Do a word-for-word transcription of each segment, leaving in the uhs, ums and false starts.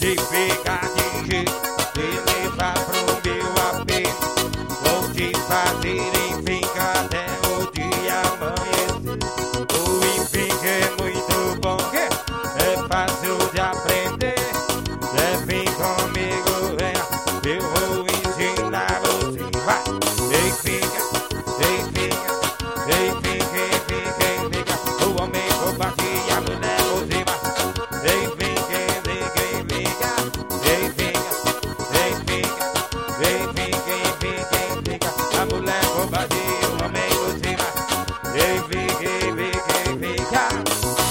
e fica de jeito, me levar pro meu apê. Vou te fazer em fica até o dia amanhecer. O enfim que é muito bom, que é fácil de aprender. É, vem comigo, venha, eu vou ensinar você. Vai, ei fica, ei fica, ei fica, ei fica, ei fica. O homem combate a mulher por cima. Ei fica, ei fica, ei fica, ei fica, ei fica, ei fica, ei fica, ei fica. A mulher combate o homem por cima. Ei fica, ei fica, ei fica.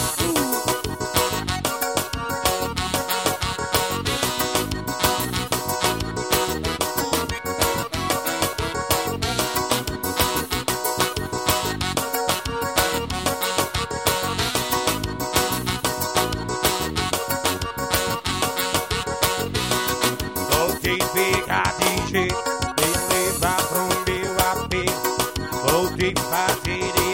Vou te ficar de jeito, me levar pro meu apê. Vou te fazer